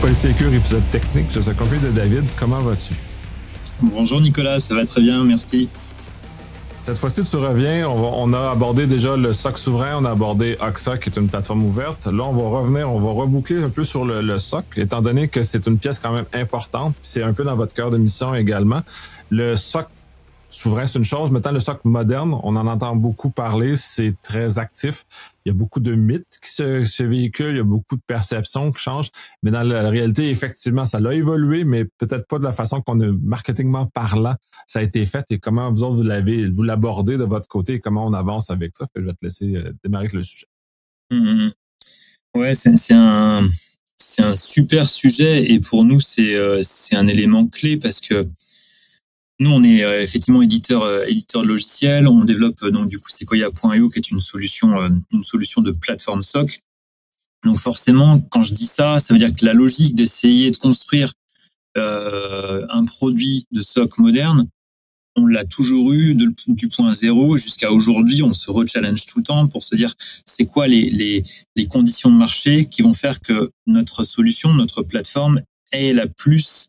Sécur, épisode technique. Je suis accompagné de David. Comment vas-tu? Bonjour Nicolas, ça va très bien, merci. Cette fois-ci, tu reviens. On a abordé déjà le SOC souverain, on a abordé Oxa, qui est une plateforme ouverte. Là, on va revenir, on va reboucler un peu sur le SOC, étant donné que c'est une pièce quand même importante. C'est un peu dans votre cœur de mission également. Le SOC souverain, c'est une chose. Maintenant, le SOC moderne, on en entend beaucoup parler. C'est très actif. Il y a beaucoup de mythes qui se véhiculent. Il y a beaucoup de perceptions qui changent. Mais dans la réalité, effectivement, ça l'a évolué, mais peut-être pas de la façon qu'on a, marketingment parlant, ça a été fait. Et comment vous autres, vous l'abordez de votre côté et comment on avance avec ça? Je vais te laisser démarrer avec le sujet. Ouais, c'est un super sujet et pour nous, c'est un élément clé parce que nous, on est effectivement éditeur de logiciels. On développe donc du coup Sequoia.io qui est une solution de plateforme SOC. Donc forcément, quand je dis ça, ça veut dire que la logique d'essayer de construire un produit de SOC moderne, on l'a toujours eu du point zéro jusqu'à aujourd'hui. On se re-challenge tout le temps pour se dire c'est quoi les conditions de marché qui vont faire que notre solution, notre plateforme est la plus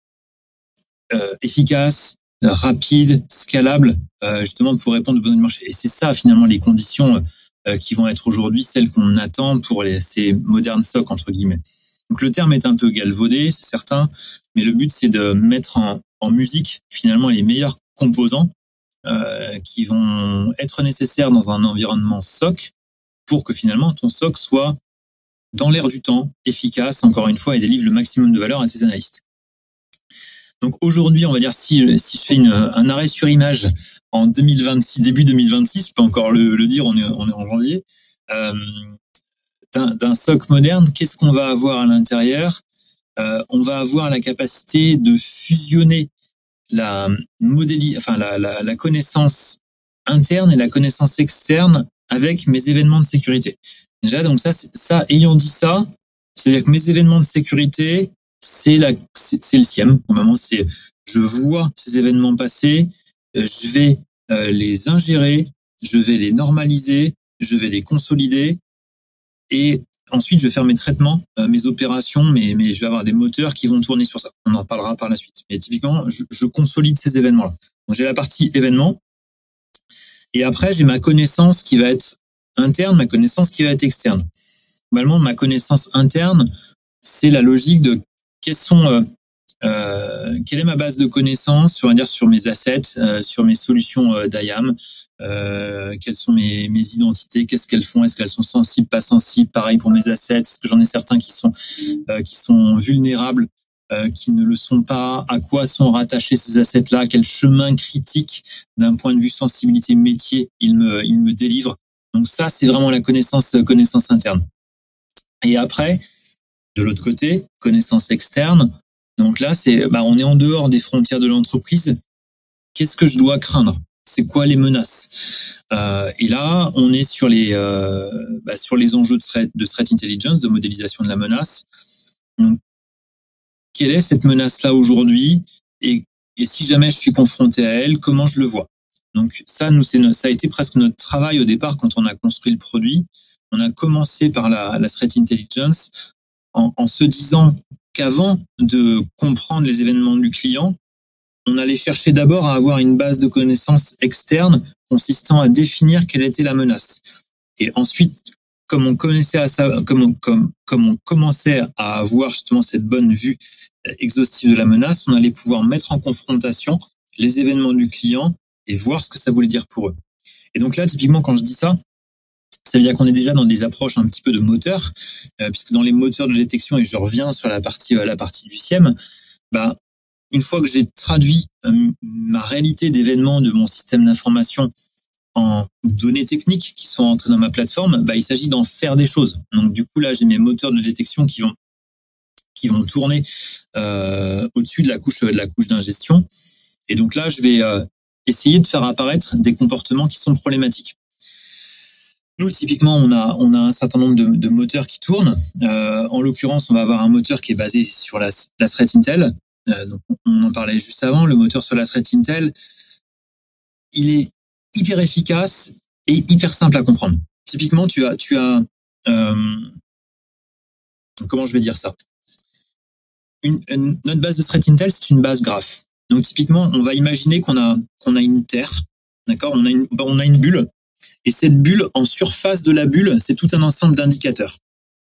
efficace, rapide, scalable, justement pour répondre aux besoins du marché. Et c'est ça finalement les conditions qui vont être aujourd'hui celles qu'on attend pour ces modernes SOC entre guillemets. Donc le terme est un peu galvaudé, c'est certain, mais le but c'est de mettre en musique finalement les meilleurs composants qui vont être nécessaires dans un environnement SOC pour que finalement ton SOC soit dans l'air du temps, efficace encore une fois et délivre le maximum de valeur à tes analystes. Donc aujourd'hui, on va dire si je fais un arrêt sur image en 2026, début 2026, je peux encore le dire, on est en janvier, d'un SOC moderne, qu'est-ce qu'on va avoir à l'intérieur? On va avoir la capacité de fusionner la connaissance interne et la connaissance externe avec mes événements de sécurité. Déjà, donc ça, ayant dit ça, c'est-à-dire que mes événements de sécurité, c'est le SIEM. Au moment, je vois ces événements passer, je vais les ingérer, je vais les normaliser, je vais les consolider et ensuite je vais faire mes traitements, mes opérations, mais je vais avoir des moteurs qui vont tourner sur ça. On en parlera par la suite. Mais typiquement, je consolide ces événements-là. Donc j'ai la partie événement et après j'ai ma connaissance qui va être interne, ma connaissance qui va être externe. Normalement, ma connaissance interne, c'est la logique de quelle est ma base de connaissances, on va dire sur mes assets, sur mes solutions d'IAM, quelles sont mes identités, qu'est-ce qu'elles font, est-ce qu'elles sont sensibles, pas sensibles, pareil pour mes assets, est-ce que j'en ai certains qui sont vulnérables, qui ne le sont pas, à quoi sont rattachés ces assets-là, quel chemin critique d'un point de vue sensibilité métier ils me délivrent. Donc ça, c'est vraiment la connaissance interne. Et après, de l'autre côté, connaissance externe. Donc là, on est en dehors des frontières de l'entreprise. Qu'est-ce que je dois craindre? C'est quoi les menaces? Et là, on est sur les enjeux de threat intelligence, de modélisation de la menace. Donc, quelle est cette menace-là aujourd'hui? Et si jamais je suis confronté à elle, comment je le vois? Donc ça, ça a été presque notre travail au départ quand on a construit le produit. On a commencé par la threat intelligence en se disant qu'avant de comprendre les événements du client, on allait chercher d'abord à avoir une base de connaissances externe consistant à définir quelle était la menace. Et ensuite, comme on commençait à avoir justement cette bonne vue exhaustive de la menace, on allait pouvoir mettre en confrontation les événements du client et voir ce que ça voulait dire pour eux. Et donc là, typiquement, quand je dis ça veut dire qu'on est déjà dans des approches un petit peu de moteur, puisque dans les moteurs de détection, et je reviens sur la partie du SIEM, une fois que j'ai traduit ma réalité d'événements de mon système d'information en données techniques qui sont entrées dans ma plateforme, il s'agit d'en faire des choses. Donc du coup là, j'ai mes moteurs de détection qui vont tourner au-dessus de la couche d'ingestion, et donc là, je vais essayer de faire apparaître des comportements qui sont problématiques. Nous, typiquement, on a un certain nombre de moteurs qui tournent. En l'occurrence, on va avoir un moteur qui est basé sur la threat intel. Donc on en parlait juste avant. Le moteur sur la threat intel, il est hyper efficace et hyper simple à comprendre. Typiquement, tu as comment je vais dire ça? notre base de threat intel, c'est une base graph. Donc typiquement, on va imaginer qu'on a une terre, d'accord, on a une bulle, et cette bulle, en surface de la bulle, c'est tout un ensemble d'indicateurs.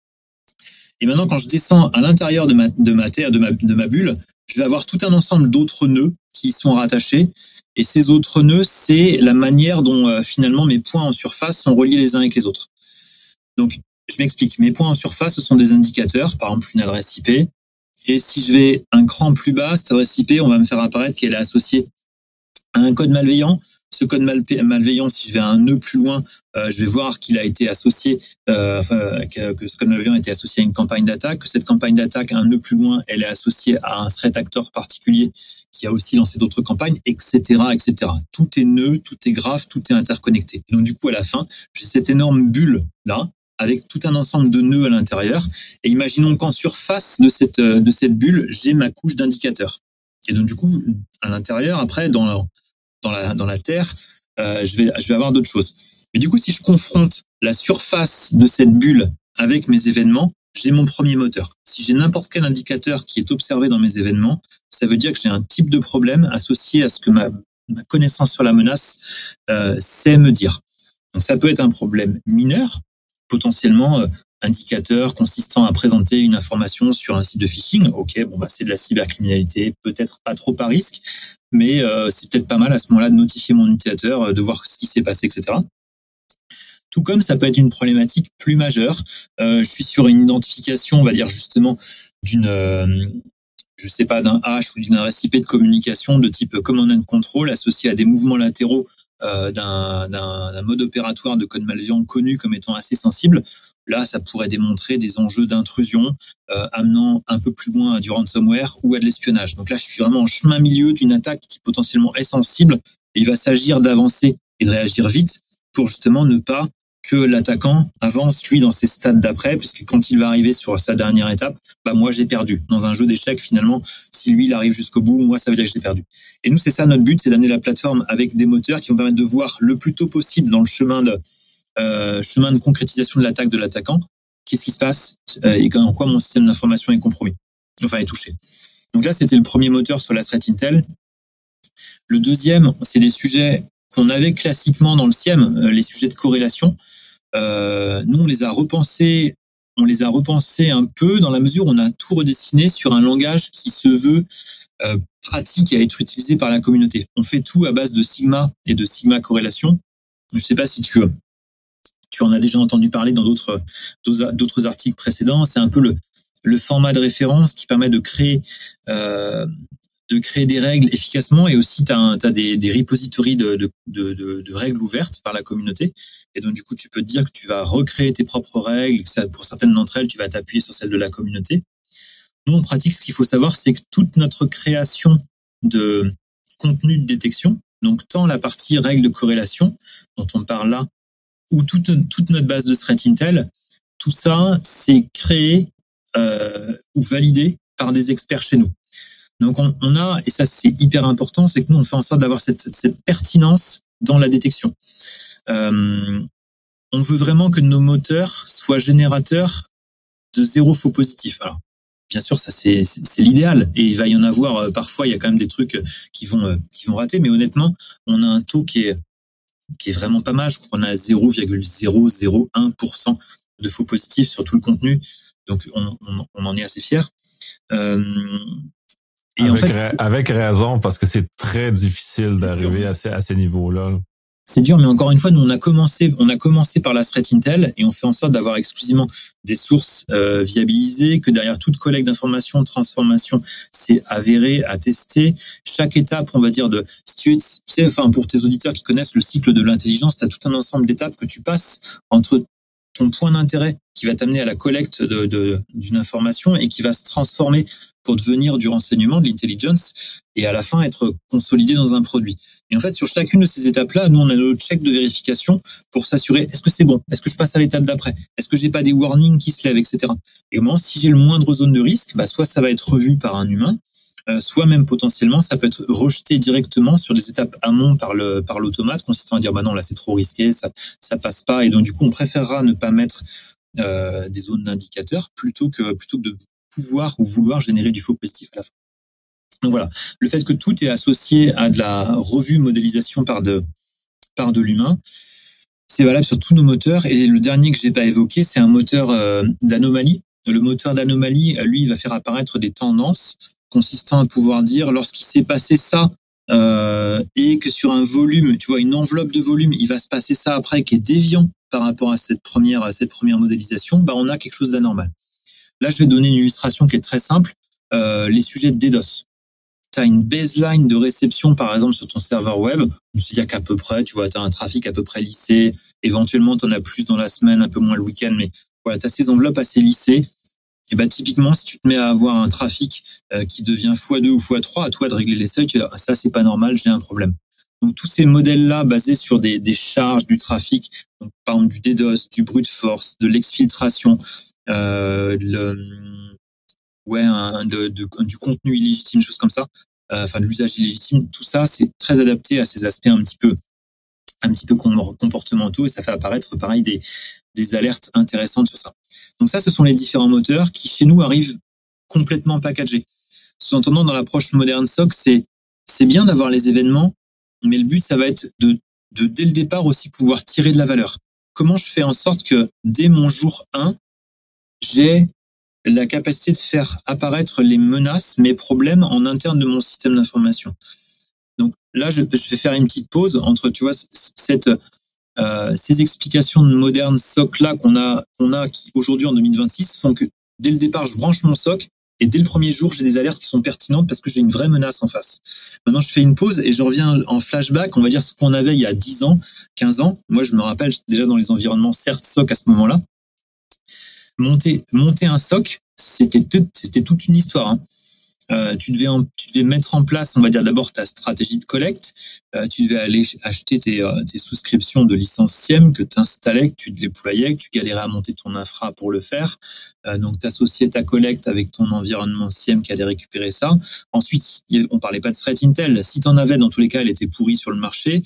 Et maintenant, quand je descends à l'intérieur de ma terre, de ma bulle, je vais avoir tout un ensemble d'autres nœuds qui y sont rattachés. Et ces autres nœuds, c'est la manière dont finalement mes points en surface sont reliés les uns avec les autres. Donc, je m'explique. Mes points en surface, ce sont des indicateurs, par exemple une adresse IP. Et si je vais un cran plus bas, cette adresse IP, on va me faire apparaître qu'elle est associée à un code malveillant. Ce code malveillant, si je vais un nœud plus loin, je vais voir qu'il a été associé, que ce code malveillant a été associé à une campagne d'attaque, que cette campagne d'attaque, un nœud plus loin, elle est associée à un threat actor particulier qui a aussi lancé d'autres campagnes, etc., etc. Tout est nœud, tout est graphe, tout est interconnecté. Et donc du coup, à la fin, j'ai cette énorme bulle là, avec tout un ensemble de nœuds à l'intérieur. Et imaginons qu'en surface de cette bulle, j'ai ma couche d'indicateurs. Et donc du coup, à l'intérieur, après, dans la terre, je vais avoir d'autres choses. Mais du coup, si je confronte la surface de cette bulle avec mes événements, j'ai mon premier moteur. Si j'ai n'importe quel indicateur qui est observé dans mes événements, ça veut dire que j'ai un type de problème associé à ce que ma connaissance sur la menace sait me dire. Donc ça peut être un problème mineur, potentiellement indicateur consistant à présenter une information sur un site de phishing. Ok, bon bah c'est de la cybercriminalité, peut-être pas trop à risque, mais c'est peut-être pas mal à ce moment-là de notifier mon utilisateur, de voir ce qui s'est passé, etc. Tout comme ça peut être une problématique plus majeure. Je suis sur une identification, on va dire justement d'une je sais pas, d'un hash ou d'une adresse IP de communication de type command and control associé à des mouvements latéraux d'un mode opératoire de code malveillant connu comme étant assez sensible. Là, ça pourrait démontrer des enjeux d'intrusion amenant un peu plus loin à du ransomware ou à de l'espionnage. Donc là, je suis vraiment en chemin milieu d'une attaque qui potentiellement est sensible et il va s'agir d'avancer et de réagir vite pour justement ne pas que l'attaquant avance, lui, dans ses stades d'après, puisque quand il va arriver sur sa dernière étape, bah moi, j'ai perdu. Dans un jeu d'échecs, finalement, si lui, il arrive jusqu'au bout, moi, ça veut dire que j'ai perdu. Et nous, c'est ça notre but, c'est d'amener la plateforme avec des moteurs qui vont permettre de voir le plus tôt possible dans le chemin de concrétisation de l'attaque de l'attaquant, qu'est-ce qui se passe et en quoi mon système d'information est compromis, enfin est touché. Donc là, c'était le premier moteur sur la threat intel. Le deuxième, c'est les sujets qu'on avait classiquement dans le SIEM, les sujets de corrélation. Nous, on les a repensés un peu dans la mesure où on a tout redessiné sur un langage qui se veut pratique à être utilisé par la communauté. On fait tout à base de Sigma et de Sigma corrélation. Je ne sais pas si tu en as déjà entendu parler dans d'autres articles précédents. C'est un peu le format de référence qui permet de créer des règles efficacement, et aussi t'as des repositories de règles ouvertes par la communauté, et donc du coup tu peux te dire que tu vas recréer tes propres règles, que ça, pour certaines d'entre elles tu vas t'appuyer sur celles de la communauté. Nous en pratique, ce qu'il faut savoir, c'est que toute notre création de contenu de détection, donc tant la partie règles de corrélation dont on parle là, ou toute notre base de threat intel, tout ça c'est créé ou validé par des experts chez nous. Donc on a, et ça c'est hyper important, c'est que nous on fait en sorte d'avoir cette pertinence dans la détection. On veut vraiment que nos moteurs soient générateurs de zéro faux positif. Alors bien sûr ça c'est l'idéal, et il va y en avoir parfois, il y a quand même des trucs qui vont rater, mais honnêtement on a un taux qui est vraiment pas mal. Je crois qu'on a 0,001% de faux positifs sur tout le contenu, donc on en est assez fiers. Et avec raison, parce que c'est très difficile d'arriver à ces niveaux-là. C'est dur, mais encore une fois, nous on a commencé par la threat intel, et on fait en sorte d'avoir exclusivement des sources viabilisées, que derrière toute collecte d'informations, transformation, c'est avéré, attesté. Chaque étape, on va dire, pour tes auditeurs qui connaissent le cycle de l'intelligence, tu as tout un ensemble d'étapes que tu passes entre ton point d'intérêt qui va t'amener à la collecte d'une information et qui va se transformer pour devenir du renseignement, de l'intelligence, et à la fin être consolidé dans un produit. Et en fait, sur chacune de ces étapes-là, nous, on a notre check de vérification pour s'assurer, est-ce que c'est bon? Est-ce que je passe à l'étape d'après? Est-ce que j'ai pas des warnings qui se lèvent, etc. Et au moment, si j'ai le moindre zone de risque, bah, soit ça va être revu par un humain, soit même potentiellement, ça peut être rejeté directement sur des étapes amont par l'automate, consistant à dire, bah non, là, c'est trop risqué, ça passe pas. Et donc, du coup, on préférera ne pas mettre des zones d'indicateurs plutôt que de pouvoir ou vouloir générer du faux positif à la fin. Donc voilà, le fait que tout est associé à de la revue modélisation par de l'humain, c'est valable sur tous nos moteurs. Et le dernier que j'ai pas évoqué, c'est un moteur d'anomalie. Le moteur d'anomalie, lui, il va faire apparaître des tendances consistant à pouvoir dire lorsqu'il s'est passé ça et que sur un volume, tu vois, une enveloppe de volume, il va se passer ça après qui est déviant par rapport à cette première modélisation, bah on a quelque chose d'anormal. Là, je vais donner une illustration qui est très simple. Les sujets de DDoS. Tu as une baseline de réception, par exemple, sur ton serveur web. C'est-à-dire qu'à peu près, tu vois, tu as un trafic à peu près lissé. Éventuellement, tu en as plus dans la semaine, un peu moins le week-end. Mais voilà, tu as ces enveloppes assez lissées. Et bah, typiquement, si tu te mets à avoir un trafic qui devient x2 ou x3, à toi de régler les seuils, tu dis, ah, ça, c'est pas normal, j'ai un problème. Donc, tous ces modèles-là, basés sur des charges du trafic, donc, par exemple, du DDoS, du brute force, de l'exfiltration, du contenu illégitime, choses comme ça, de l'usage illégitime, tout ça, c'est très adapté à ces aspects un petit peu comportementaux, et ça fait apparaître, pareil, des alertes intéressantes sur ça. Donc ça, ce sont les différents moteurs qui, chez nous, arrivent complètement packagés. Sous-entendant, dans l'approche moderne SOC, c'est bien d'avoir les événements, mais le but, ça va être de dès le départ aussi pouvoir tirer de la valeur. Comment je fais en sorte que, dès mon jour 1, j'ai la capacité de faire apparaître les menaces, mes problèmes en interne de mon système d'information. Donc là, je vais faire une petite pause entre, tu vois, ces explications de moderne SOC là qu'on a qui aujourd'hui en 2026 font que dès le départ, je branche mon SOC et dès le premier jour, j'ai des alertes qui sont pertinentes parce que j'ai une vraie menace en face. Maintenant, je fais une pause et je reviens en flashback, on va dire ce qu'on avait il y a 10 ans, 15 ans. Moi, je me rappelle, j'étais déjà dans les environnements, certes, SOC à ce moment-là. Monter un SOC, c'était toute une histoire. Hein. Tu devais mettre en place, on va dire d'abord ta stratégie de collecte. Tu devais aller acheter tes souscriptions de licences SIEM que tu installais, que tu déployais, que tu galérais à monter ton infra pour le faire. Donc, tu associais ta collecte avec ton environnement SIEM qui allait récupérer ça. Ensuite, on parlait pas de threat intel. Si tu en avais, dans tous les cas, elle était pourrie sur le marché.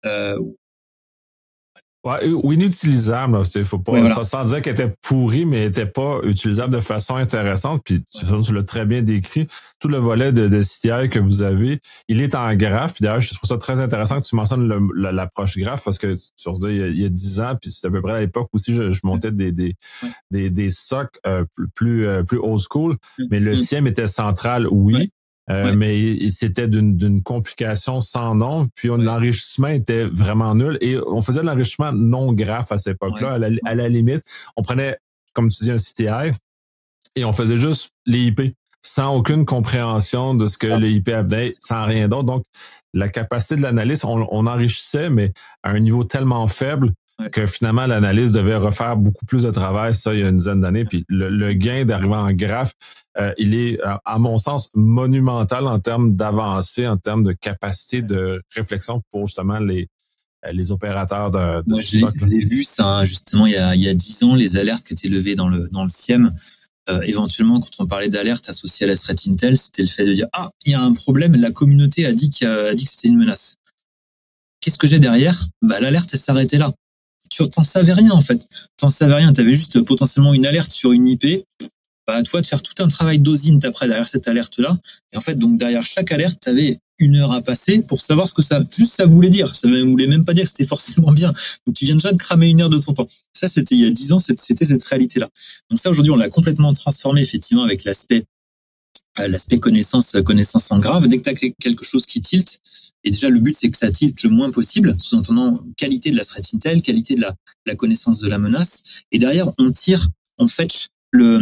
Ouais, ou inutilisable, faut pas, voilà. ça sans dire qu'elle était pourrie, mais elle était pas utilisable de façon intéressante. Puis tu l'as très bien décrit. Tout le volet de CTI que vous avez, il est en graphe. Puis d'ailleurs, je trouve ça très intéressant que tu mentionnes l'approche graphe parce que tu disais il y a 10 ans, puis c'est à peu près à l'époque aussi, je montais des SOC plus old school, mais le SIEM était central, oui. Mais c'était d'une complication sans nom. Puis l'enrichissement était vraiment nul. Et on faisait de l'enrichissement non graphe à cette époque-là. À la limite, on prenait, comme tu dis, un CTI et on faisait juste les IP sans aucune compréhension de ce que les IP avaient, sans rien d'autre. Donc, la capacité de l'analyse, on enrichissait, mais à un niveau tellement faible que finalement, l'analyse devait refaire beaucoup plus de travail, ça, il y a une dizaine d'années. Puis le gain d'arriver en graphe, il est, à mon sens, monumental en termes d'avancée, en termes de capacité de réflexion pour justement les opérateurs de Moi, je l'ai vu, ça, justement, il y a 10 ans, les alertes qui étaient levées dans le SIEM. Éventuellement, quand on parlait d'alerte associée à la threat intel, c'était le fait de dire, ah, il y a un problème, la communauté a dit que c'était une menace. Qu'est-ce que j'ai derrière? Bah, l'alerte, elle s'arrêtait là. Tu t'en savais rien, en fait. T'en savais rien. T'avais juste potentiellement une alerte sur une IP. Bah, à toi de faire tout un travail d'osint après derrière cette alerte-là. Et en fait, donc, derrière chaque alerte, t'avais 1 heure à passer pour savoir ce que ça voulait dire. Ça ne voulait même pas dire que c'était forcément bien. Donc, tu viens déjà de cramer 1 heure de ton temps. Ça, c'était il y a 10 ans, c'était cette réalité-là. Donc, ça, aujourd'hui, on l'a complètement transformé, effectivement, avec l'aspect connaissance en grave. Dès que tu as quelque chose qui tilte, et déjà le but c'est que ça tilte le moins possible, sous-entendant qualité de la threat intel, qualité de la connaissance de la menace, et derrière on fetch les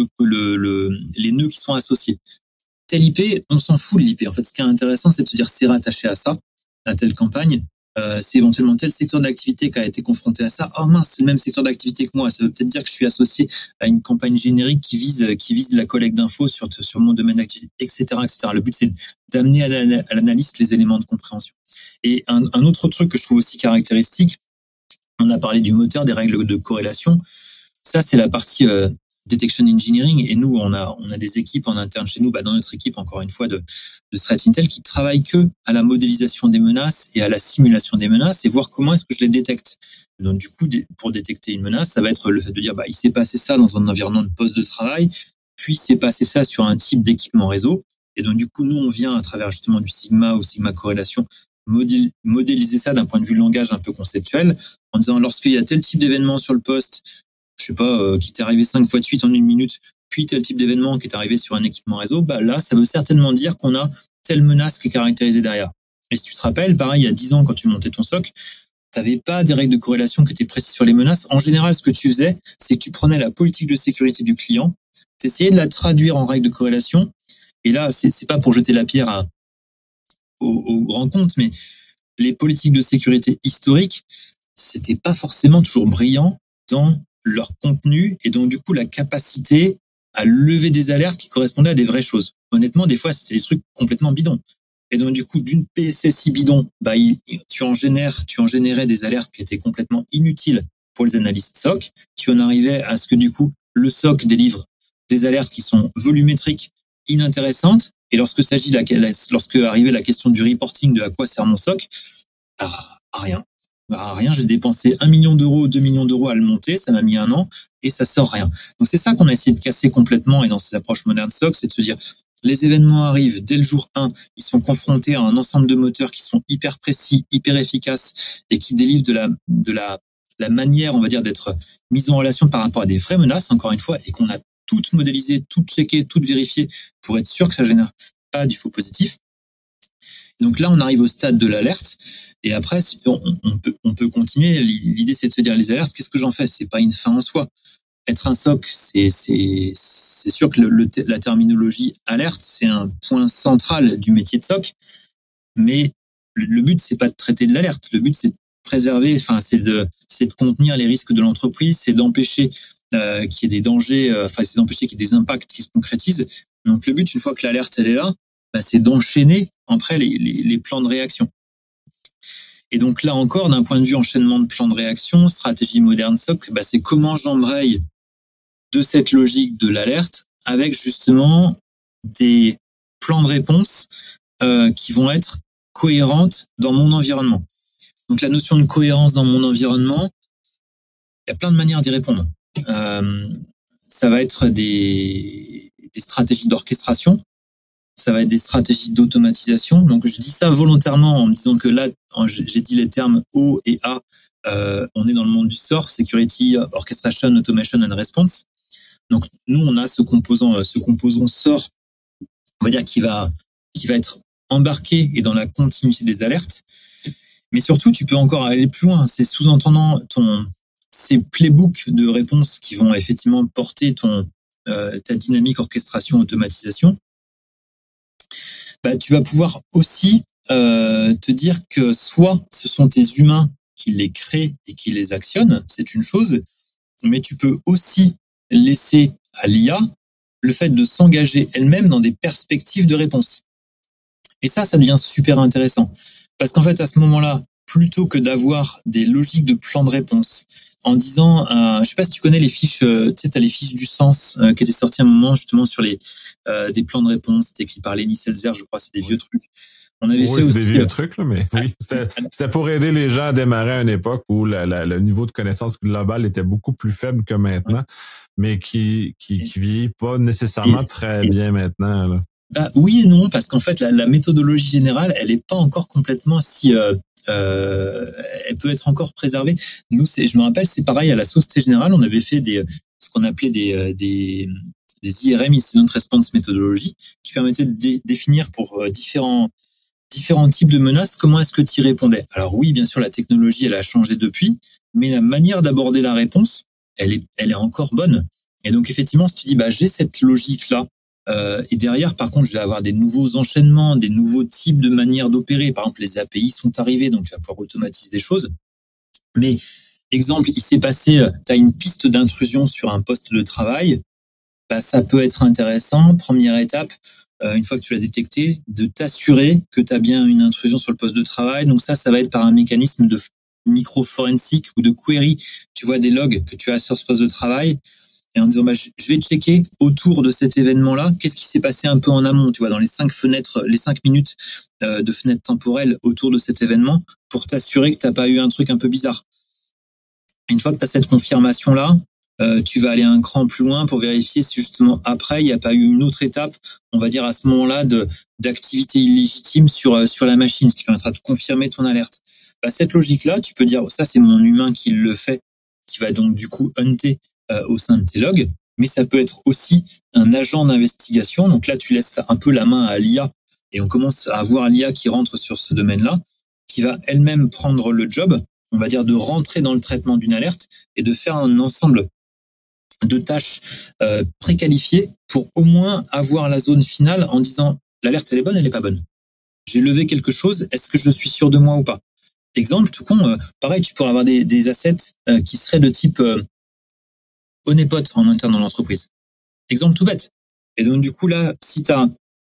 nœuds qui sont associés. Telle IP, on s'en fout de l'IP. En fait, ce qui est intéressant, c'est de se dire c'est rattaché à ça, à telle campagne. C'est éventuellement tel secteur d'activité qui a été confronté à ça. Oh mince, c'est le même secteur d'activité que moi. Ça veut peut-être dire que je suis associé à une campagne générique qui vise la collecte d'infos sur mon domaine d'activité, etc., etc. Le but, c'est d'amener à l'analyste les éléments de compréhension. Et un autre truc que je trouve aussi caractéristique, on a parlé du moteur, des règles de corrélation. Ça, c'est la partie detection engineering, et nous on a des équipes en interne chez nous, dans notre équipe encore une fois de threat intel qui travaillent que à la modélisation des menaces et à la simulation des menaces et voir comment est-ce que je les détecte. Donc du coup, pour détecter une menace, ça va être le fait de dire il s'est passé ça dans un environnement de poste de travail, puis c'est passé ça sur un type d'équipement réseau. Et donc, du coup, nous, on vient à travers justement du Sigma ou Sigma corrélation modéliser ça d'un point de vue langage un peu conceptuel, en disant lorsqu'il y a tel type d'événement sur le poste, je sais pas, qui t'est arrivé 5 fois de suite en 1 minute, puis tel type d'événement qui est arrivé sur un équipement réseau, bah là, ça veut certainement dire qu'on a telle menace qui est caractérisée derrière. Et si tu te rappelles, pareil, il y a 10 ans, quand tu montais ton SOC, t'avais pas des règles de corrélation qui étaient précises sur les menaces. En général, ce que tu faisais, c'est que tu prenais la politique de sécurité du client, t'essayais de la traduire en règles de corrélation, et là, c'est pas pour jeter la pierre au grand compte, mais les politiques de sécurité historiques, c'était pas forcément toujours brillant dans leur contenu et donc du coup la capacité à lever des alertes qui correspondaient à des vraies choses. Honnêtement, des fois, c'était des trucs complètement bidons. Et donc du coup, d'une PSSI bidon, bah tu en générais des alertes qui étaient complètement inutiles pour les analystes SOC. Tu en arrivais à ce que du coup le SOC délivre des alertes qui sont volumétriques, inintéressantes. Et lorsque arrivait la question du reporting de à quoi sert mon SOC, à rien. À rien, j'ai dépensé 1 million d'euros, 2 millions d'euros à le monter, ça m'a mis 1 an et ça sort rien. Donc c'est ça qu'on a essayé de casser complètement et dans ces approches modernes SOC, c'est de se dire les événements arrivent dès le jour 1, ils sont confrontés à un ensemble de moteurs qui sont hyper précis, hyper efficaces et qui délivrent de la manière, on va dire, d'être mis en relation par rapport à des vraies menaces, encore une fois, et qu'on a toutes modélisées, toutes checkées, toutes vérifiées pour être sûr que ça génère pas du faux positif. Donc là, on arrive au stade de l'alerte. Et après, on peut continuer. L'idée, c'est de se dire les alertes, qu'est-ce que j'en fais? C'est pas une fin en soi. Être un SOC, c'est sûr que la terminologie alerte, c'est un point central du métier de SOC. Mais le but, c'est pas de traiter de l'alerte. Le but, c'est de préserver, enfin, c'est de contenir les risques de l'entreprise, c'est d'empêcher qu'il y ait des dangers, c'est d'empêcher qu'il y ait des impacts qui se concrétisent. Donc le but, une fois que l'alerte elle est là, bah, c'est d'enchaîner après les plans de réaction. Et donc là encore, d'un point de vue enchaînement de plans de réaction, stratégie moderne SOC, bah, c'est comment j'embraye de cette logique de l'alerte avec justement des plans de réponse qui vont être cohérentes dans mon environnement. Donc la notion de cohérence dans mon environnement, il y a plein de manières d'y répondre. Ça va être des stratégies d'orchestration, ça va être des stratégies d'automatisation. Donc je dis ça volontairement en me disant que là, j'ai dit les termes O et A, on est dans le monde du SOR, Security, Orchestration, Automation and Response. Donc nous, on a ce composant SOR, on va dire qui va être embarqué et dans la continuité des alertes. Mais surtout, tu peux encore aller plus loin. C'est sous-entendant ces playbooks de réponses qui vont effectivement porter ta dynamique orchestration automatisation. Bah, tu vas pouvoir aussi te dire que soit ce sont tes humains qui les créent et qui les actionnent, c'est une chose, mais tu peux aussi laisser à l'IA le fait de s'engager elle-même dans des perspectives de réponse. Et ça devient super intéressant. Parce qu'en fait, à ce moment-là, plutôt que d'avoir des logiques de plan de réponse en disant, je sais pas si tu connais les fiches, tu sais, t'as les fiches du sens qui étaient sorties à un moment justement sur des plans de réponse, c'était écrit par Lenny Selzer, je crois, c'est des vieux trucs. On avait fait aussi des vieux trucs, là, mais oui, c'était pour aider les gens à démarrer à une époque où le niveau de connaissance globale était beaucoup plus faible que maintenant, mais qui vieillit pas nécessairement très bien maintenant, là. Bah oui et non, parce qu'en fait la méthodologie générale, elle est pas encore complètement si elle peut être encore préservée. Nous, je me rappelle, c'est pareil à la Société Générale, on avait fait ce qu'on appelait des IRM, Incident Response Methodology, qui permettaient de définir pour différents types de menaces, comment est-ce que tu y répondais. Alors oui, bien sûr, la technologie, elle a changé depuis, mais la manière d'aborder la réponse, elle est encore bonne. Et donc effectivement, si tu dis, bah j'ai cette logique-là, et derrière, par contre, je vais avoir des nouveaux enchaînements, des nouveaux types de manières d'opérer. Par exemple, les API sont arrivés, donc tu vas pouvoir automatiser des choses. Mais, exemple, il s'est passé, tu as une piste d'intrusion sur un poste de travail, bah, ça peut être intéressant. Première étape, une fois que tu l'as détecté, de t'assurer que tu as bien une intrusion sur le poste de travail. Donc ça va être par un mécanisme de micro-forensique ou de query. Tu vois des logs que tu as sur ce poste de travail. Et en disant, bah, je vais checker autour de cet événement-là, qu'est-ce qui s'est passé un peu en amont, tu vois, dans les 5 minutes de fenêtre temporelle autour de cet événement, pour t'assurer que t'as pas eu un truc un peu bizarre. Une fois que tu as cette confirmation-là, tu vas aller un cran plus loin pour vérifier si justement après il n'y a pas eu une autre étape, on va dire à ce moment-là d'activité illégitime sur la machine, ce qui permettra de confirmer ton alerte. Cette logique-là, tu peux dire ça c'est mon humain qui le fait, qui va donc du coup hunter au sein de tes logs, mais ça peut être aussi un agent d'investigation. Donc là, tu laisses un peu la main à l'IA et on commence à avoir l'IA qui rentre sur ce domaine-là, qui va elle-même prendre le job, on va dire, de rentrer dans le traitement d'une alerte et de faire un ensemble de tâches préqualifiées pour au moins avoir la zone finale en disant l'alerte elle est bonne, elle est pas bonne. J'ai levé quelque chose, est-ce que je suis sûr de moi ou pas? Exemple tout con, pareil, tu pourrais avoir des assets qui seraient de type honeypot en interne dans l'entreprise. Exemple tout bête. Et donc du coup là, si t'as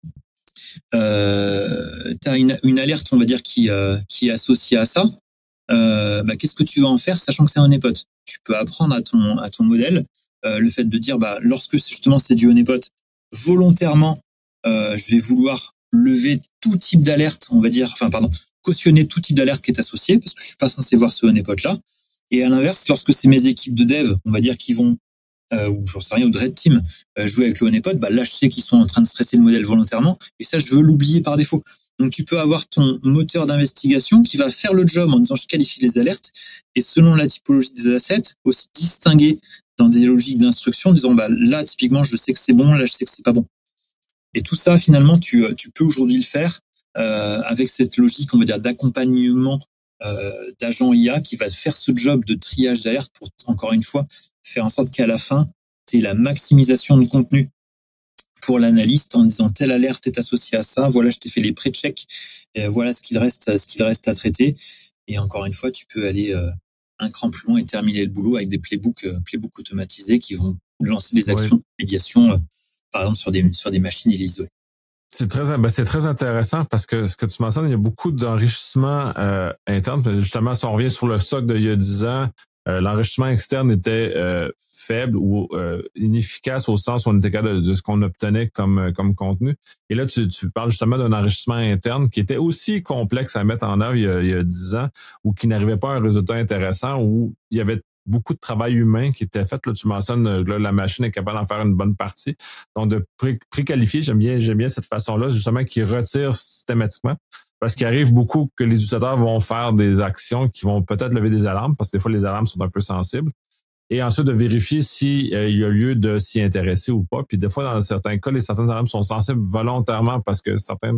une alerte, on va dire, qui est associée à ça, qu'est-ce que tu vas en faire, sachant que c'est un honeypot? Tu peux apprendre à ton modèle le fait de dire, lorsque justement c'est du honeypot, volontairement, je vais vouloir lever tout type d'alerte, on va dire, cautionner tout type d'alerte qui est associé, parce que je suis pas censé voir ce honeypot-là. Et à l'inverse, lorsque c'est mes équipes de dev, on va dire, qui vont ou j'en sais rien, ou de Red Team, jouer avec le honeypot, là je sais qu'ils sont en train de stresser le modèle volontairement, et ça je veux l'oublier par défaut. Donc tu peux avoir ton moteur d'investigation qui va faire le job en disant je qualifie les alertes, et selon la typologie des assets, aussi distinguer dans des logiques d'instruction, en disant là typiquement je sais que c'est bon, là je sais que c'est pas bon. Et tout ça finalement tu peux aujourd'hui le faire avec cette logique, on va dire, d'accompagnement d'agent IA qui va faire ce job de triage d'alerte pour, encore une fois, faire en sorte qu'à la fin, c'est la maximisation de contenu pour l'analyste en disant telle alerte est associée à ça, voilà, je t'ai fait les pré-checks, voilà ce qu'il reste à traiter. Et encore une fois, tu peux aller un cran plus loin et terminer le boulot avec des playbooks automatisés qui vont lancer des actions de médiation, par exemple sur des machines illisibles. C'est très intéressant parce que ce que tu mentionnes, il y a beaucoup d'enrichissement interne. Justement, si on revient sur le SOC d'il y a 10 ans, l'enrichissement externe était faible ou inefficace au sens où on était capable de ce qu'on obtenait comme contenu. Et là, tu parles justement d'un enrichissement interne qui était aussi complexe à mettre en œuvre il y a 10 ans ou qui n'arrivait pas à un résultat intéressant, où il y avait beaucoup de travail humain qui était fait. Là, tu mentionnes là, la machine est capable d'en faire une bonne partie. Donc, de préqualifier, j'aime bien cette façon-là, justement, qui retire systématiquement. Parce qu'il arrive beaucoup que les utilisateurs vont faire des actions qui vont peut-être lever des alarmes, parce que des fois, les alarmes sont un peu sensibles. Et ensuite, de vérifier s'il y a lieu de s'y intéresser ou pas. Puis des fois, dans certains cas, certaines alarmes sont sensibles volontairement parce que certaines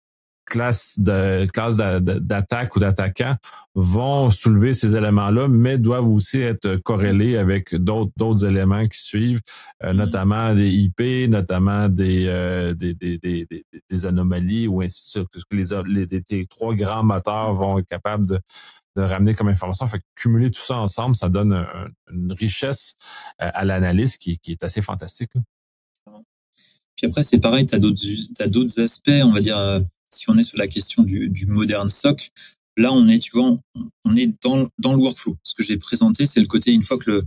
classes d'attaque ou d'attaquants vont soulever ces éléments-là, mais doivent aussi être corrélés avec d'autres éléments qui suivent, notamment des IP, notamment des anomalies ou ainsi de suite. Parce que les trois grands moteurs vont être capables de ramener comme information. Fait que cumuler tout ça ensemble, ça donne une richesse à l'analyse qui est assez fantastique. Là. Puis après, c'est pareil, t'as d'autres aspects, on va dire, si on est sur la question du moderne SOC, là, on est dans le workflow. Ce que j'ai présenté, c'est le côté, une fois que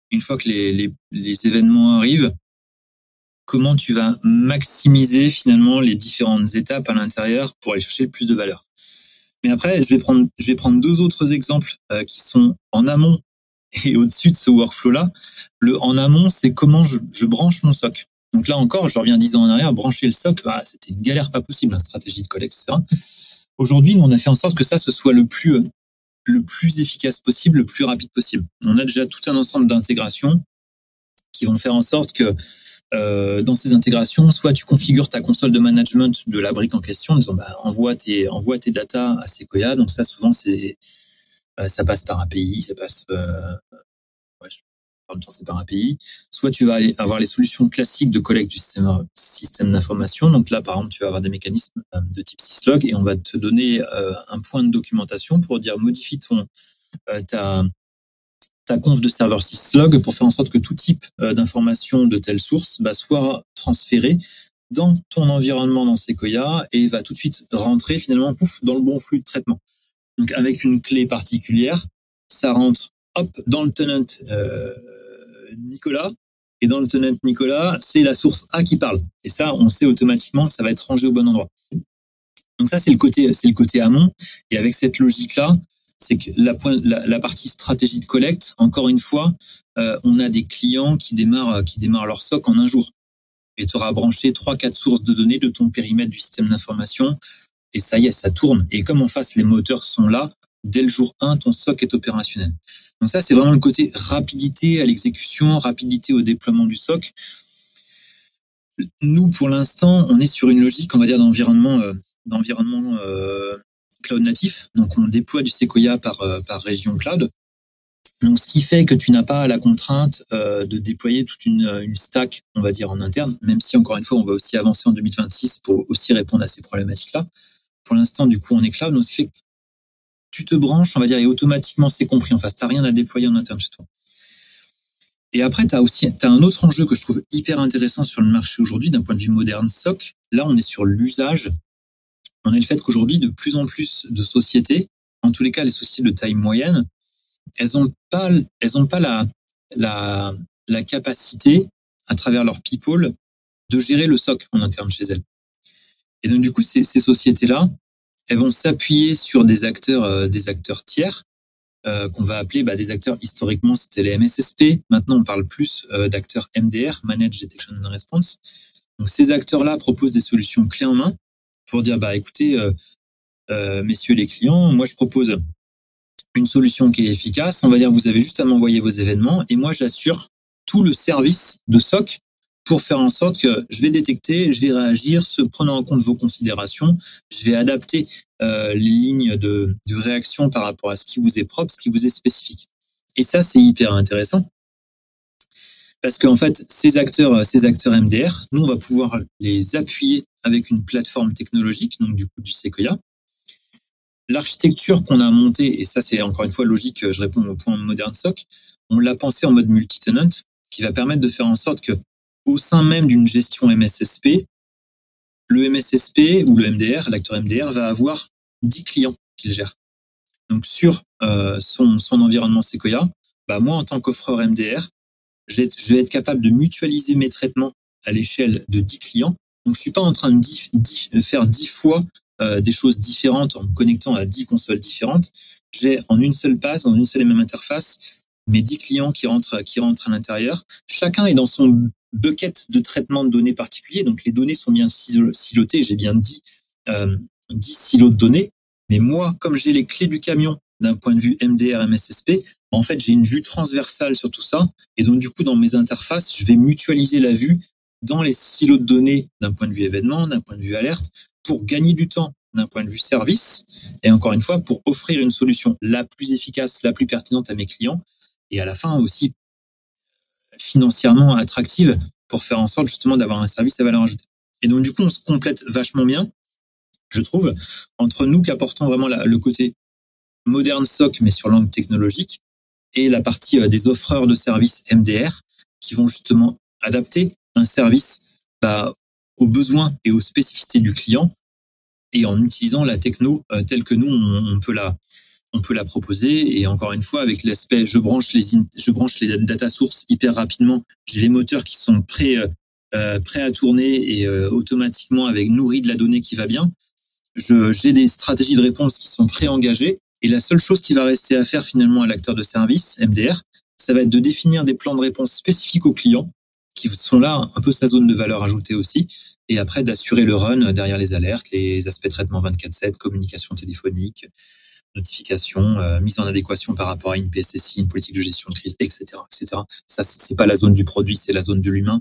les événements arrivent, comment tu vas maximiser finalement les différentes étapes à l'intérieur pour aller chercher le plus de valeur. Mais après, je vais prendre deux autres exemples qui sont en amont et au-dessus de ce workflow-là. Le en amont, c'est comment je branche mon SOC. Donc là encore, je reviens 10 ans en arrière, brancher le SOC, c'était une galère pas possible, la stratégie de collecte, etc. Aujourd'hui, on a fait en sorte que ça, ce soit le plus efficace possible, le plus rapide possible. On a déjà tout un ensemble d'intégrations qui vont faire en sorte que dans ces intégrations, soit tu configures ta console de management de la brique en question en disant envoie tes datas à Sequoia. Donc ça, souvent, ça passe par API, ça passe c'est par API. Soit tu vas avoir les solutions classiques de collecte du système d'information. Donc là, par exemple, tu vas avoir des mécanismes de type syslog et on va te donner un point de documentation pour dire modifie ta conf de serveur syslog pour faire en sorte que tout type d'information de telle source soit transféré dans ton environnement dans Sequoia et va tout de suite rentrer finalement dans le bon flux de traitement. Donc avec une clé particulière, ça rentre dans le tenant Nicolas, et dans le tenant Nicolas, c'est la source A qui parle. Et ça, on sait automatiquement que ça va être rangé au bon endroit. Donc ça, c'est le côté amont. Et avec cette logique-là, c'est que la partie stratégie de collecte, encore une fois, on a des clients qui démarrent leur SOC en un jour. Et tu auras branché 3-4 sources de données de ton périmètre du système d'information. Et ça y est, ça tourne. Et comme en face, les moteurs sont là, dès le jour 1, ton SOC est opérationnel. Donc ça, c'est vraiment le côté rapidité à l'exécution, rapidité au déploiement du SOC. Nous, pour l'instant, on est sur une logique, on va dire, d'environnement cloud natif. Donc, on déploie du Sequoia par région cloud. Donc, ce qui fait que tu n'as pas la contrainte de déployer toute une stack, on va dire, en interne, même si, encore une fois, on va aussi avancer en 2026 pour aussi répondre à ces problématiques-là. Pour l'instant, du coup, on est cloud. Donc, ce qui fait que tu te branches, on va dire, et automatiquement, c'est compris en face. Tu n'as rien à déployer en interne chez toi. Et après, t'as un autre enjeu que je trouve hyper intéressant sur le marché aujourd'hui, d'un point de vue moderne SOC. Là, on est sur l'usage. On est le fait qu'aujourd'hui, de plus en plus de sociétés, en tous les cas, les sociétés de taille moyenne, elles ont pas la capacité, à travers leur people, de gérer le SOC en interne chez elles. Et donc, du coup, ces sociétés-là, elles vont s'appuyer sur des acteurs tiers, qu'on va appeler des acteurs, historiquement c'était les MSSP, maintenant on parle plus d'acteurs MDR, Managed Detection and Response. Donc ces acteurs-là proposent des solutions clés en main pour dire écoutez messieurs les clients, moi je propose une solution qui est efficace, on va dire vous avez juste à m'envoyer vos événements et moi j'assure tout le service de SOC pour faire en sorte que je vais détecter, je vais réagir, prenant en compte vos considérations, je vais adapter les lignes de réaction par rapport à ce qui vous est propre, ce qui vous est spécifique. Et ça, c'est hyper intéressant parce qu'en fait, ces acteurs MDR, nous, on va pouvoir les appuyer avec une plateforme technologique, donc du coup du Sequoia. L'architecture qu'on a montée, et ça, c'est encore une fois logique, je réponds au point moderne SOC, on l'a pensé en mode multi-tenant, qui va permettre de faire en sorte que au sein même d'une gestion MSSP, le MSSP ou le MDR, l'acteur MDR, va avoir 10 clients qu'il gère. Donc, sur son environnement Sequoia, moi, en tant qu'offreur MDR, je vais être capable de mutualiser mes traitements à l'échelle de 10 clients. Donc, je suis pas en train de faire 10 fois des choses différentes en me connectant à 10 consoles différentes. J'ai en une seule passe, dans une seule et même interface, mes 10 clients qui rentrent à l'intérieur. Chacun est dans son bucket de traitement de données particulier. Donc, les données sont bien silotées. J'ai bien 10 silos de données. Mais moi, comme j'ai les clés du camion d'un point de vue MDR, MSSP, en fait, j'ai une vue transversale sur tout ça. Et donc, du coup, dans mes interfaces, je vais mutualiser la vue dans les silos de données d'un point de vue événement, d'un point de vue alerte, pour gagner du temps d'un point de vue service. Et encore une fois, pour offrir une solution la plus efficace, la plus pertinente à mes clients. Et à la fin aussi, financièrement attractive pour faire en sorte justement d'avoir un service à valeur ajoutée. Et donc, du coup, on se complète vachement bien, je trouve, entre nous qui apportons vraiment le côté moderne SOC, mais sur l'angle technologique, et la partie des offreurs de services MDR qui vont justement adapter un service aux besoins et aux spécificités du client et en utilisant la techno telle que nous, on peut la proposer. Et encore une fois, avec l'aspect, je branche les data sources hyper rapidement. J'ai les moteurs qui sont prêts à tourner et automatiquement avec nourri de la donnée qui va bien. J'ai des stratégies de réponse qui sont pré-engagées. Et la seule chose qui va rester à faire finalement à l'acteur de service, MDR, ça va être de définir des plans de réponse spécifiques aux clients, qui sont là un peu sa zone de valeur ajoutée aussi, et après d'assurer le run derrière les alertes, les aspects traitement 24/7, communication téléphonique, notification, mise en adéquation par rapport à une PSSI, une politique de gestion de crise, etc., etc. Ça, c'est pas la zone du produit, c'est la zone de l'humain.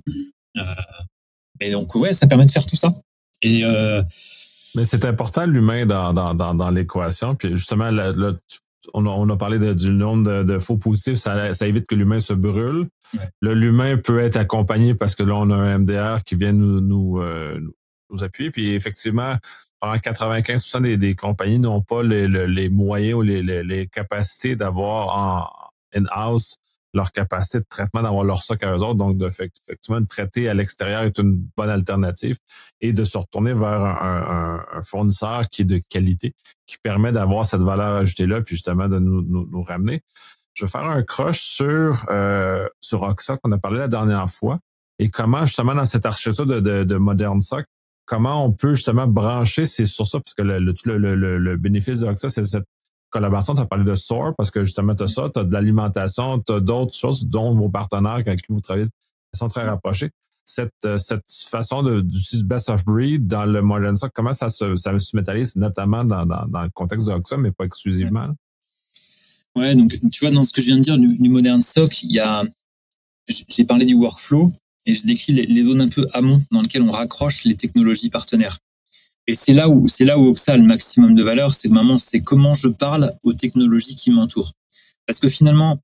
Et donc, ouais, ça permet de faire tout ça. Et mais c'est important l'humain dans l'équation. Puis justement, là, on a parlé du nombre de faux positifs, ça évite que l'humain se brûle. Ouais. Là, l'humain peut être accompagné parce que là, on a un MDR qui vient nous appuyer. Puis effectivement, pendant 95% des compagnies n'ont pas les moyens ou les capacités d'avoir en in-house leur capacité de traitement, d'avoir leur SOC à eux autres. Donc, effectivement, de traiter à l'extérieur est une bonne alternative et de se retourner vers un fournisseur qui est de qualité, qui permet d'avoir cette valeur ajoutée-là, puis justement de nous ramener. Je vais faire un crush sur Oxa qu'on a parlé la dernière fois et comment, justement, dans cette architecture de moderne SOC, comment on peut justement brancher sur ça, parce que le bénéfice de Oxa, c'est cette collaboration, tu as parlé de SOAR parce que justement, tu as ça, tu as de l'alimentation, tu as d'autres choses dont vos partenaires avec qui vous travaillez sont très rapprochés. Cette façon d'utiliser best of breed dans le modern SOC, comment ça se métallise notamment dans le contexte de Oxa, mais pas exclusivement? Ouais, donc tu vois, dans ce que je viens de dire du modern SOC, j'ai parlé du workflow et j'ai décrit les zones un peu amont dans lesquelles on raccroche les technologies partenaires. Et c'est là où Oxa a le maximum de valeur, c'est comment je parle aux technologies qui m'entourent. Parce que finalement,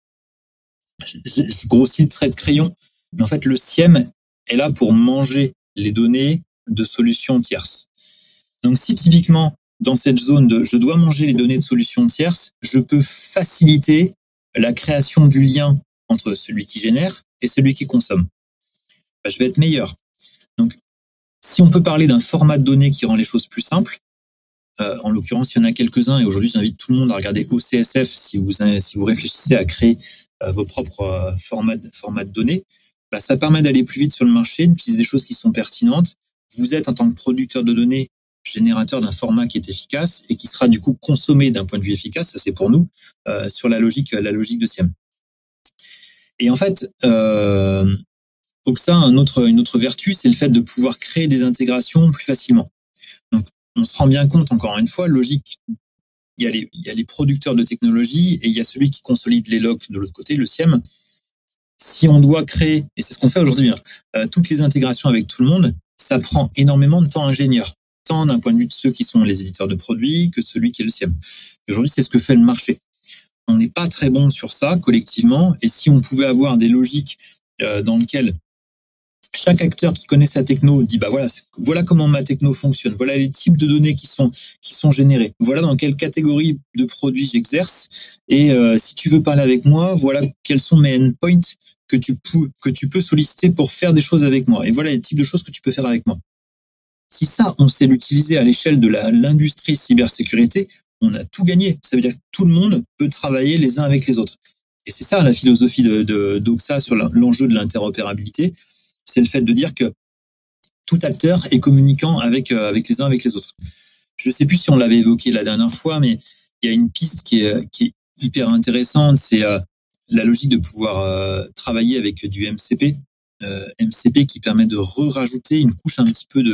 je grossis le trait de crayon, mais en fait, le SIEM est là pour manger les données de solutions tierces. Donc, si typiquement, dans cette zone de je dois manger les données de solutions tierces, je peux faciliter la création du lien entre celui qui génère et celui qui consomme. Je vais être meilleur. Donc, si on peut parler d'un format de données qui rend les choses plus simples, en l'occurrence, il y en a quelques-uns, et aujourd'hui, j'invite tout le monde à regarder OCSF si vous réfléchissez à créer vos propres formats de données. Ça permet d'aller plus vite sur le marché, d'utiliser des choses qui sont pertinentes. Vous êtes, en tant que producteur de données, générateur d'un format qui est efficace et qui sera du coup consommé d'un point de vue efficace, ça c'est pour nous, sur la logique de SIEM. Et en fait, Oxa a une autre vertu, c'est le fait de pouvoir créer des intégrations plus facilement. Donc, on se rend bien compte, encore une fois, logique, il y a les producteurs de technologie et il y a celui qui consolide les logs de l'autre côté, le SIEM. Si on doit créer, et c'est ce qu'on fait aujourd'hui, toutes les intégrations avec tout le monde, ça prend énormément de temps ingénieur, tant d'un point de vue de ceux qui sont les éditeurs de produits que celui qui est le SIEM. Et aujourd'hui, c'est ce que fait le marché. On n'est pas très bon sur ça collectivement, et si on pouvait avoir des logiques dans lesquelles chaque acteur qui connaît sa techno dit voilà comment ma techno fonctionne, voilà les types de données qui sont générées, voilà dans quelle catégorie de produits j'exerce, et si tu veux parler avec moi, voilà quels sont mes endpoints que tu peux solliciter pour faire des choses avec moi, et voilà les types de choses que tu peux faire avec moi. Si ça, on sait l'utiliser à l'échelle de l'industrie cybersécurité, on a tout gagné. Ça veut dire que tout le monde peut travailler les uns avec les autres. Et c'est ça la philosophie d'Oxa sur l'enjeu de l'interopérabilité. C'est le fait de dire que tout acteur est communicant avec les uns avec les autres. Je ne sais plus si on l'avait évoqué la dernière fois, mais il y a une piste qui est hyper intéressante, c'est la logique de pouvoir travailler avec du MCP. MCP qui permet de rajouter une couche un petit peu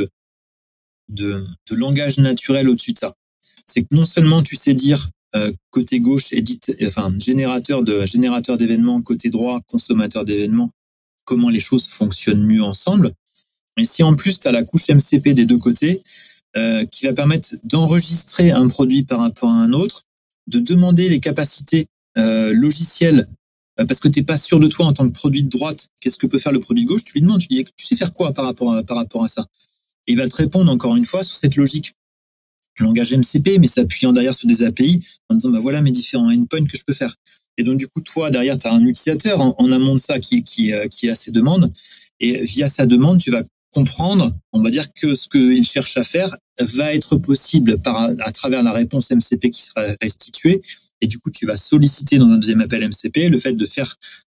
de langage naturel au-dessus de ça. C'est que non seulement tu sais dire côté gauche générateur d'événements, côté droit consommateur d'événements, comment les choses fonctionnent mieux ensemble. Et si en plus tu as la couche MCP des deux côtés, qui va permettre d'enregistrer un produit par rapport à un autre, de demander les capacités logicielles, parce que tu n'es pas sûr de toi en tant que produit de droite, qu'est-ce que peut faire le produit de gauche, tu lui demandes, tu dis, tu sais faire quoi par rapport à ça? Et il va te répondre encore une fois sur cette logique langage MCP, mais s'appuyant derrière sur des API, en disant voilà mes différents endpoints que je peux faire. Et donc du coup, toi, derrière, tu as un utilisateur en amont de ça qui a ses demandes, et via sa demande, tu vas comprendre, on va dire que ce qu'il cherche à faire va être possible à travers la réponse MCP qui sera restituée, et du coup, tu vas solliciter dans un deuxième appel MCP le fait de faire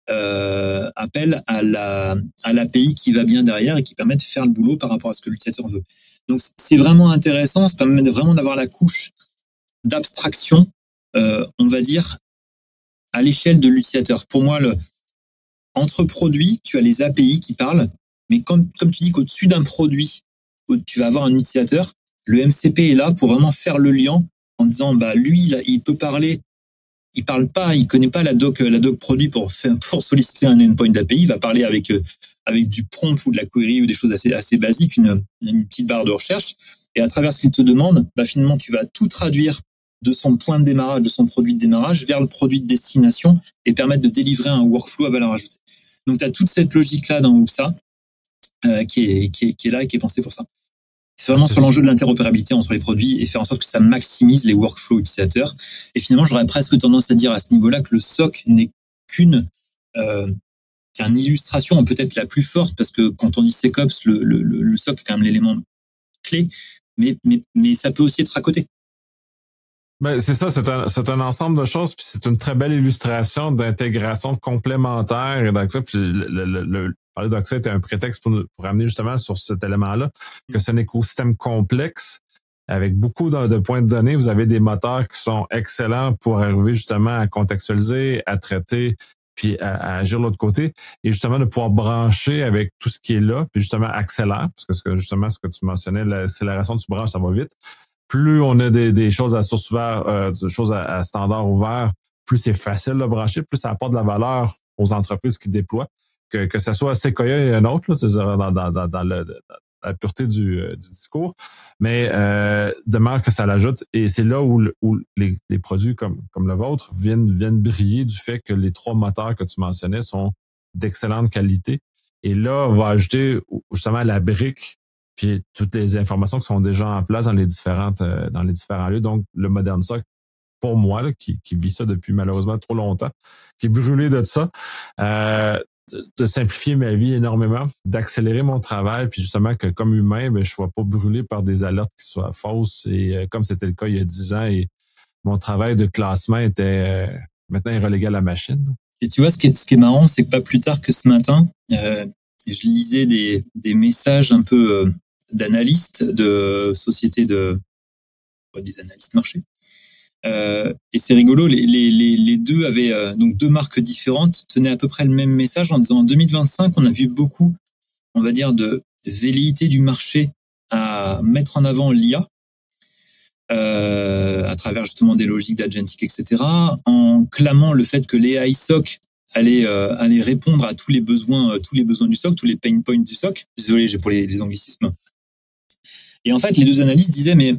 appel à l'API qui va bien derrière et qui permet de faire le boulot par rapport à ce que l'utilisateur veut. Donc, c'est vraiment intéressant, ça permet vraiment d'avoir la couche d'abstraction, on va dire, à l'échelle de l'utilisateur. Pour moi, entre produits, tu as les API qui parlent, mais comme tu dis qu'au-dessus d'un produit, tu vas avoir un utilisateur, le MCP est là pour vraiment faire le lien en disant, lui, il peut parler, il parle pas, il connaît pas la doc produit pour solliciter un endpoint d'API, il va parler avec du prompt ou de la query ou des choses assez basiques, une petite barre de recherche, et à travers ce qu'il te demande, finalement, tu vas tout traduire de son point de démarrage, de son produit de démarrage vers le produit de destination et permettre de délivrer un workflow à valeur ajoutée. Donc, tu as toute cette logique-là dans Oxa qui est là et qui est pensée pour ça. C'est vraiment sur l'enjeu de l'interopérabilité entre les produits et faire en sorte que ça maximise les workflows utilisateurs. Et finalement, j'aurais presque tendance à dire à ce niveau-là que le SOC n'est qu'une illustration, peut-être la plus forte, parce que quand on dit SecOps, le SOC est quand même l'élément clé, mais ça peut aussi être à côté. Ben, c'est ça, c'est un ensemble de choses, puis c'est une très belle illustration d'intégration complémentaire et d'Oxa. Puis parler d'Oxa était un prétexte pour amener justement sur cet élément-là, que c'est un écosystème complexe, avec beaucoup de points de données. Vous avez des moteurs qui sont excellents pour arriver justement à contextualiser, à traiter, puis à agir de l'autre côté, et justement de pouvoir brancher avec tout ce qui est là, puis justement accélère, parce que justement ce que tu mentionnais, l'accélération tu branches, ça va vite. Plus on a des choses à source ouverte, des choses à standard ouvert, plus c'est facile de brancher, plus ça apporte de la valeur aux entreprises qui déploient, que ce soit Sequoia et un autre, là, c'est-à-dire dans la pureté du discours, mais de manière que ça l'ajoute, et c'est là où les produits comme le vôtre viennent briller du fait que les 3 moteurs que tu mentionnais sont d'excellente qualité. Et là, on va ajouter justement la brique puis toutes les informations qui sont déjà en place dans les différents lieux. Donc, le Modern SOC, pour moi, là, qui vit ça depuis malheureusement trop longtemps, qui est brûlé de ça, de simplifier ma vie énormément, d'accélérer mon travail, puis justement que comme humain, je ne sois pas brûlé par des alertes qui soient fausses. Et comme c'était le cas il y a 10 ans, et mon travail de classement était maintenant est relégué à la machine. Et tu vois, ce qui est marrant, c'est que pas plus tard que ce matin, je lisais des messages un peu d'analystes de sociétés des analystes marché. Et c'est rigolo, les deux avaient donc 2 marques différentes, tenaient à peu près le même message en disant en 2025, on a vu beaucoup, on va dire, de velléité du marché à mettre en avant l'IA à travers justement des logiques d'agentic, etc., en clamant le fait que les AI SOC allait répondre à tous les besoins du SOC, tous les pain points du SOC. Désolé, j'ai pour les anglicismes. Et en fait, les 2 analystes disaient, mais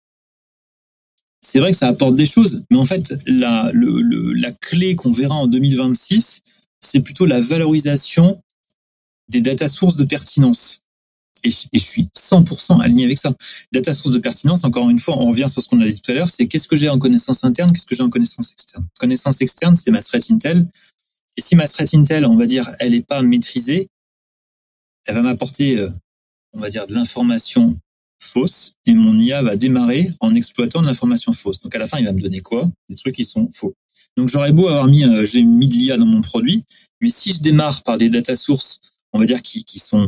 c'est vrai que ça apporte des choses, mais en fait, la clé qu'on verra en 2026, c'est plutôt la valorisation des data sources de pertinence. Et je suis 100% aligné avec ça. Data source de pertinence, encore une fois, on revient sur ce qu'on a dit tout à l'heure, c'est qu'est-ce que j'ai en connaissance interne, qu'est-ce que j'ai en connaissance externe. Connaissance externe, c'est ma threat intel. Et si ma threat intel, on va dire, elle n'est pas maîtrisée, elle va m'apporter, on va dire, de l'information fausse, et mon IA va démarrer en exploitant de l'information fausse. Donc à la fin, il va me donner quoi? Des trucs qui sont faux. Donc j'aurais beau avoir j'ai mis de l'IA dans mon produit, mais si je démarre par des data sources, on va dire, qui sont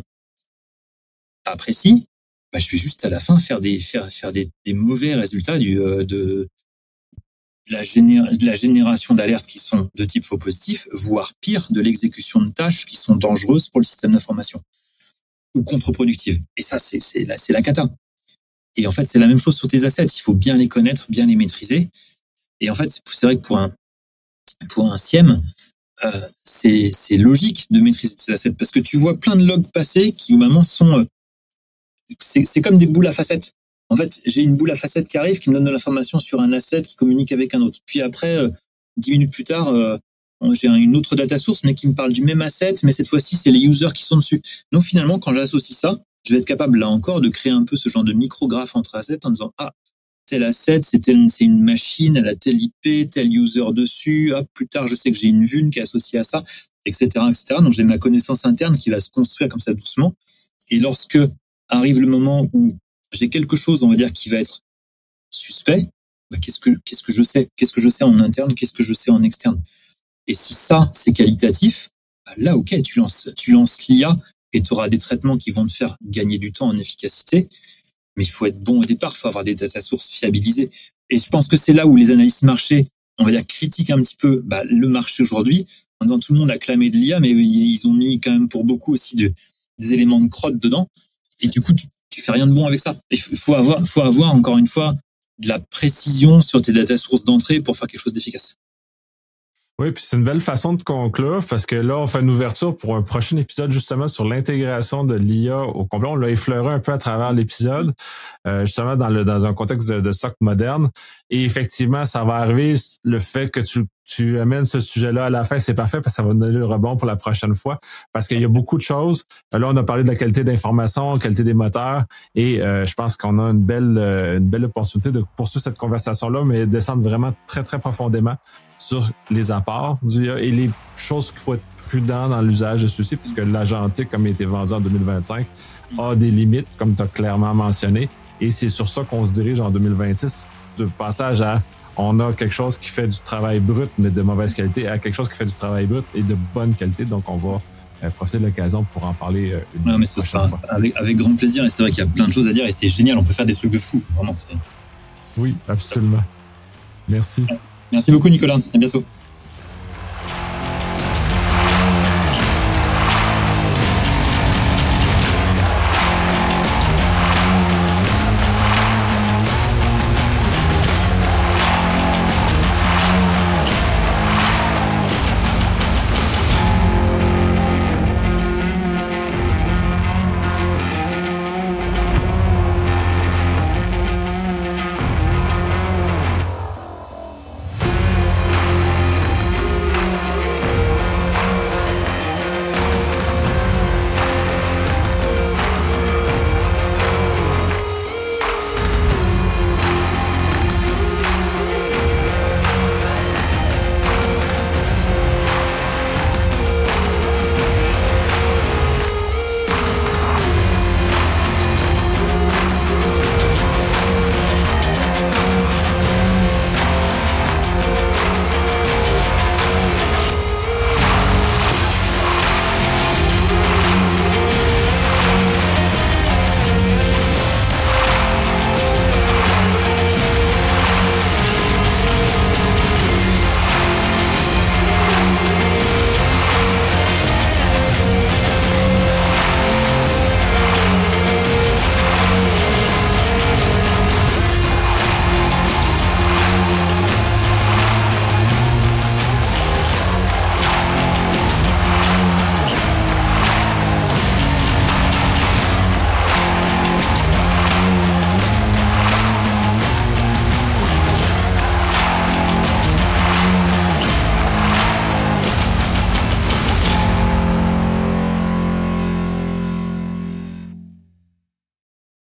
pas précis, je vais juste à la fin faire des mauvais résultats de la génération d'alertes qui sont de type faux positif, voire pire, de l'exécution de tâches qui sont dangereuses pour le système d'information ou contre-productives. Et ça, c'est la cata. Et en fait, c'est la même chose sur tes assets. Il faut bien les connaître, bien les maîtriser. Et en fait, c'est vrai que pour un SIEM, c'est logique de maîtriser tes assets parce que tu vois plein de logs passer qui, au moment, sont... c'est comme des boules à facettes. En fait, j'ai une boule à facettes qui arrive, qui me donne de l'information sur un asset qui communique avec un autre. Puis après, 10 minutes plus tard, j'ai une autre data source, mais qui me parle du même asset, mais cette fois-ci, c'est les users qui sont dessus. Donc finalement, quand j'associe ça, je vais être capable, là encore, de créer un peu ce genre de micrographe entre assets en disant, tel asset, c'est une machine, elle a tel IP, tel user dessus. Plus tard, je sais que j'ai une vuln qui est associée à ça, etc., etc. Donc j'ai ma connaissance interne qui va se construire comme ça doucement. Et lorsque arrive le moment où j'ai quelque chose, on va dire, qui va être suspect, qu'est-ce que je sais? Qu'est-ce que je sais en interne? Qu'est-ce que je sais en externe? Et si ça, c'est qualitatif, là, ok, tu lances l'IA et tu auras des traitements qui vont te faire gagner du temps en efficacité. Mais il faut être bon au départ, il faut avoir des data sources fiabilisées. Et je pense que c'est là où les analystes marché, on va dire, critiquent un petit peu le marché aujourd'hui, en disant tout le monde a clamé de l'IA, mais ils ont mis quand même pour beaucoup aussi des éléments de crotte dedans. Et du coup, tu fais rien de bon avec ça. Il faut avoir, encore une fois, de la précision sur tes data sources d'entrée pour faire quelque chose d'efficace. Oui, puis c'est une belle façon de conclure parce que là, on fait une ouverture pour un prochain épisode justement sur l'intégration de l'IA au complet. On l'a effleuré un peu à travers l'épisode, justement dans un contexte de SOC moderne. Et effectivement, ça va arriver, le fait que tu amènes ce sujet-là à la fin, c'est parfait parce que ça va nous donner le rebond pour la prochaine fois parce qu'il y a beaucoup de choses. Là, on a parlé de la qualité d'information, qualité des moteurs et je pense qu'on a une belle opportunité de poursuivre cette conversation-là, mais descendre vraiment très, très profondément sur les apports du IA et les choses qu'il faut être prudent dans l'usage de ceux-ci puisque l'agentique, comme il a été vendu en 2025, a des limites, comme tu as clairement mentionné. Et c'est sur ça qu'on se dirige en 2026, de passage à on a quelque chose qui fait du travail brut, mais de mauvaise qualité, à quelque chose qui fait du travail brut et de bonne qualité. Donc, on va profiter de l'occasion pour en parler Non, mais ce sera avec grand plaisir. Et c'est vrai qu'il y a plein de choses à dire et c'est génial. On peut faire des trucs de fou. Vraiment, Oui, absolument. Merci. Merci beaucoup, Nicolas. À bientôt.